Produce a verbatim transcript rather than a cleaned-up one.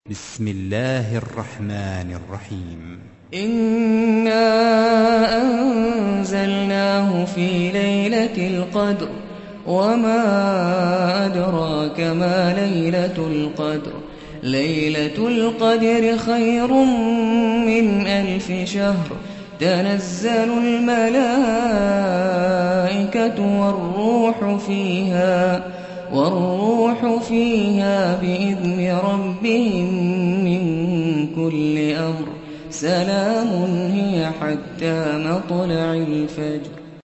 بسم الله الرحمن الرحيم إنا أنزلناه في ليلة القدر وما أدراك ما ليلة القدر ليلة القدر خير من ألف شهر تنزل الملائكة والروح فيها والروح فيها بإذن ربهم من كل أمر سلام هي حتى مطلع الفجر.